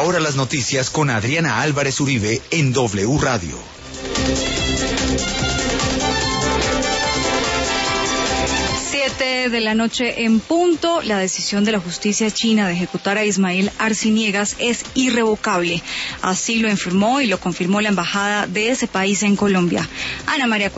ahora las noticias con Adriana Álvarez Uribe en W Radio. 7 de la noche en punto. La decisión de la justicia china de ejecutar a Ismael Arciniegas es irrevocable. Así lo informó y lo confirmó la embajada de ese país en Colombia. Ana María